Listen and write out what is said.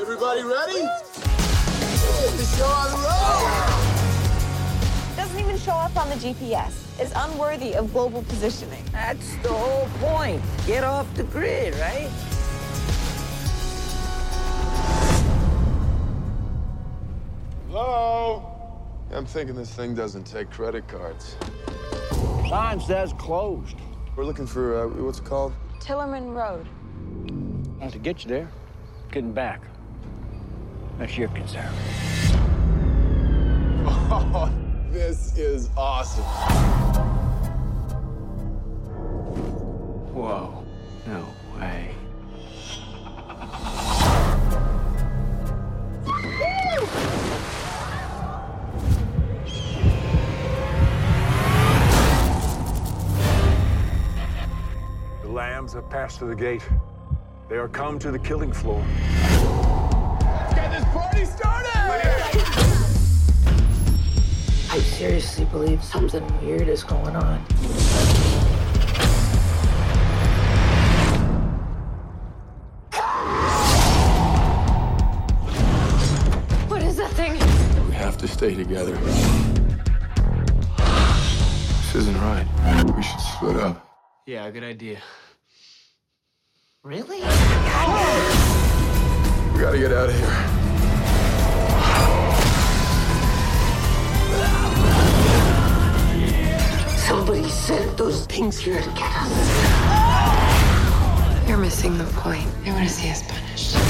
Everybody ready? Get the show on the road! Doesn't even show up on the GPS. Is unworthy of global positioning. That's the whole point. Get off the grid, right? Hello? I'm thinking this thing doesn't take credit cards. Sign says closed. We're looking for, what's it called? Tillerman Road. Not to get you there, getting back. That's your concern. Oh, this is awesome. Whoa, no way. The lambs have passed through the gate. They are come to the killing floor. Let's get this party started! I seriously believe something weird is going on. What is that thing? We have to stay together. This isn't right. We should split up. Yeah, good idea. Really? We gotta get out of here. Somebody sent those things here to get us. You're missing the point. They want to see us punished.